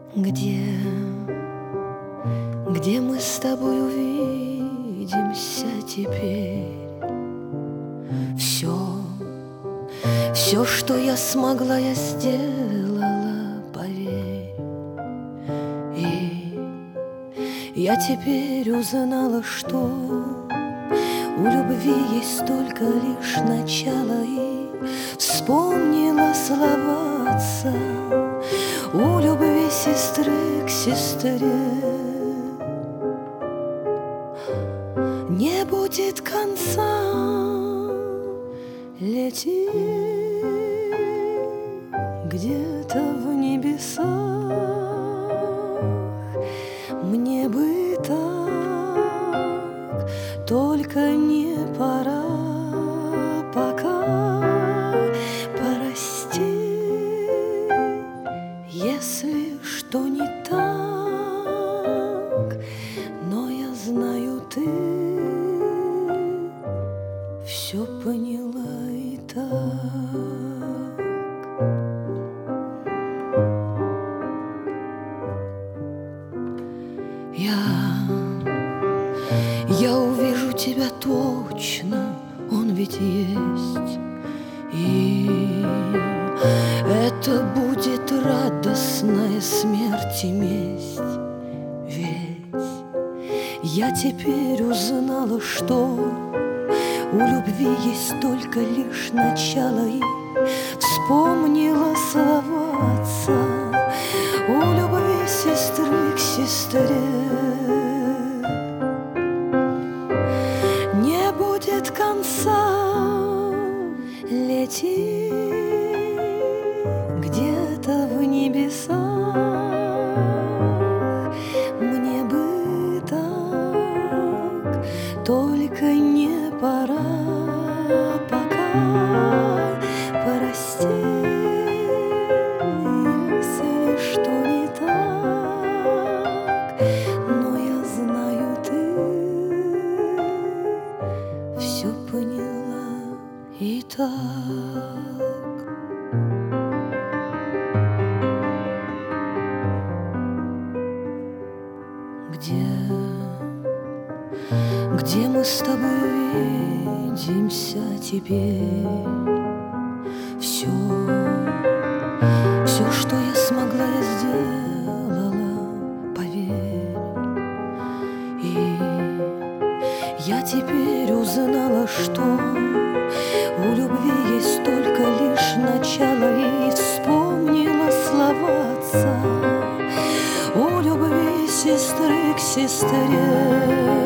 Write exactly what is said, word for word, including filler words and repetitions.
Где, где мы с тобой увидимся теперь? Все, все, что я смогла, я сделала, поверь. И я теперь узнала, что у любви есть только лишь начало, и вспомнила слова отца: у любви сестры к сестре не будет конца. Лети где-то в небесах, мне бы так, только не пора пока. Прости, если что не так, но я знаю, ты все поняла и так. Я, я увижу тебя точно, он ведь есть. И это будет радостная смерть и месть. Ведь я теперь узнала, что у любви есть только лишь начало, и вспомнила слова отца: у любви сестры к сестре не будет конца. Лети где-то в небесах, мне бы так, только не пора пока. Прости, если что не так, но я знаю, ты все поняла и так. Где, где мы с тобой увидимся теперь? Все, все, что я смогла, я сделала, поверь. И я теперь узнала, что у любви есть только лишь начало, и вспомнила слова отца: у любви сестры к сестре